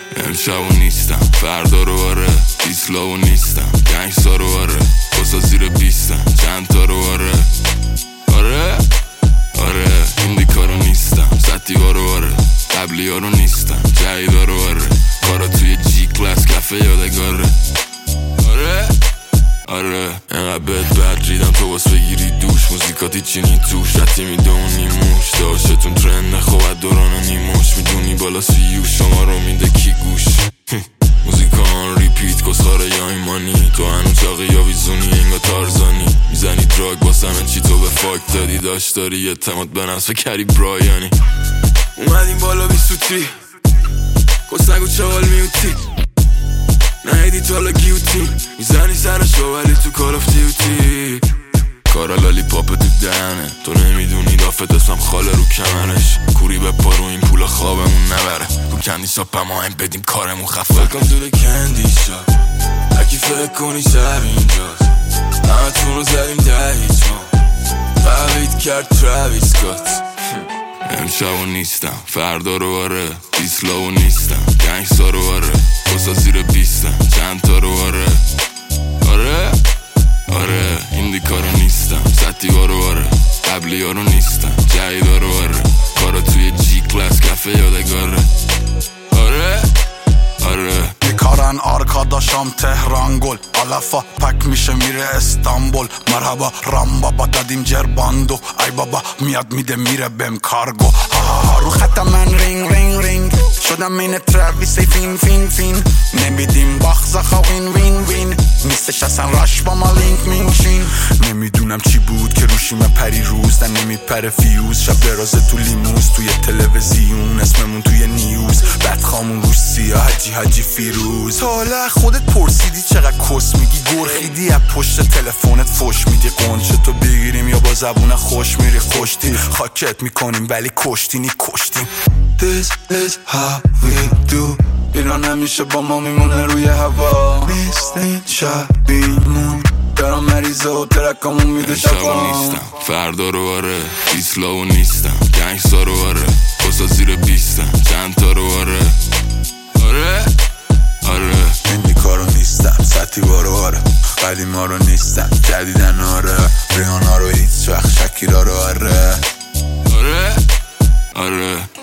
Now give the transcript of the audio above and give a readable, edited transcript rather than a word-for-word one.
امشبو نیستم فردا رو آره، ایسلاو نیستم گنگسا رو آره، بسا زیر بیستم چند تا رو آره آره ایندیکا رو نیستم ستیوا رو آره، قبلی ها رو نیستم جهیدا رو آره، کارا توی جی کلاس کفه یادگاره آره اینقدر بد ریدم تو باس بگیری دوش، موزیکاتی چینی توش رتی میدونی موش داشتون ترند نخواد دوران نیموش، میدونی بالا سیو شما رو میده کی گوش موزیکا آن ریپیت کسخاره یا ایمانی، تو هنو چاقی یا ویزونی انگا تارزانی، میزنی دراگ باسمه چی تو به فاک دادی، داشت داری اعتماد به نفس کری برایانی، اومدیم بالا بی سوتی کس نگو چوال میوتی، نهیدی تو حالا گیوتین میزنی سرشو ولی تو کال آف دیوتی، کارا لالی پاپ تو دهنه، تو نمیدونی دافت اسمم خاله رو کمرش، کوری به پارو این پول خوابمون نبره، رو کندی شاپ اما هم بدیم کارمون خفه Welcome to the candy shop هرکی فکر کنی شب اینجاست، همه تون رو زدیم ده هیچ ما قوید کرد تراویس سکات امشبو نیستم فردا رو آره، ایسلاو نیستم گنگسا رو آره، بسا زیر بیستم چند تا رو آره ایندیکا رو نیستم ستیوا رو آره، قبلی ها رو نیستم جهیدا رو آره، کارا توی جی کلاس کفه یادگاره آره میکارن آرکاداشام تهران گل علفا پک میشه میره استانبول، مرحبا رام بابا دادیم جرباندو، ای بابا میاد میده میره بهم کارگو، رو خطم من رینگ رینگ رینگ شدم این تراویس فین فین فین، نمیدیم باخزاخا وین وین وین، نیستش اصلا راش با ما لینک مینشین، نمیدونم چی بود که روشیمه پری روز در نمیپره فیوز، شب درازه تو لیموز توی تلویزیون اسممون توی نیوز، بدخامون روش سیاه حجی فیروز، تا حالا خودت پرسیدی چقدر کس میگی گرخیدی از پشت تلفنت فوش میدی، قنچه تو بگیریم یا با زبون خوش میری خوشتی، خاکت میکنیم ولی کشتینی کشتیم. This is how we do، ایران همیشه با ما میمونه روی هوا، نیستین شبیمون دارم مریضه و ترکامون میده شبا نیستم فردا رو آره، ایسلاو نیستم گنگسا رو آره، بسا زیر بیستم چند تا رو آره ایندیکا رو نیستم ستیوا رو آره، قدیما رو نیستم جدیدن آره، ریانا رو هیچ وقت شکیرا رو آره آره